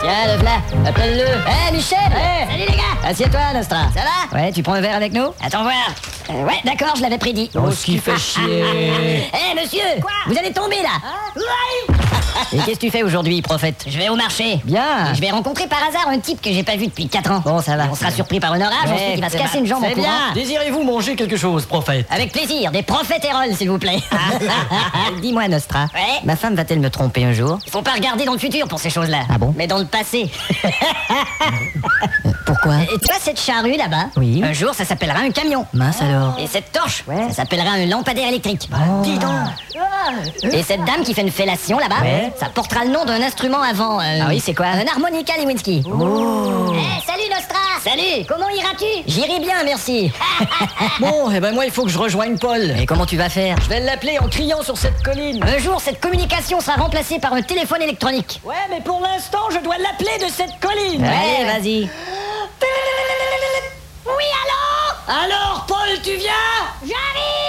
Tiens, le v'là, appelle-le. Michel. Salut les gars. Assieds-toi, Nostra. Ça va? Ouais, tu prends un verre avec nous? Attends voir. Ouais, d'accord, je l'avais prédit. Oh, ce qui fait chier. Monsieur, Quoi? vous allez tomber là. Et qu'est-ce que tu fais aujourd'hui, prophète? Je vais au marché. Bien. Et je vais rencontrer par hasard un type que j'ai pas vu depuis 4 ans. Bon, ça va. On sera surpris par un orage, ensuite il va se casser une jambe en C'est courant. bien. Désirez-vous manger quelque chose, prophète? Avec plaisir, des profiteroles s'il vous plaît. Dis-moi, Nostra. Ouais. Ma femme va-t-elle me tromper un jour? Il faut pas regarder dans le futur pour ces choses-là. Ah bon? Mais dans le passé. Pourquoi? Et tu vois cette charrue là-bas? Oui. Un jour ça s'appellera un camion. Mince alors. Et cette torche, Ouais. ça s'appellera un lampadaire électrique. Dis donc. Et cette dame qui fait une fellation là-bas, Ouais. ça portera le nom d'un instrument avant. Ah oui, c'est quoi? Un harmonica Lewinsky. Oh. Salut Nostra. Salut. Comment iras-tu? J'irai bien, merci. Bon, et ben moi, il faut que je rejoigne Paul. Et comment tu vas faire? Je vais l'appeler en criant sur cette colline. Un jour, cette communication sera remplacée par un téléphone électronique. Ouais, mais pour l'instant, je dois l'appeler de cette colline. Ouais. Allez, vas-y. Oui, allô? Alors, Paul, tu viens? J'arrive!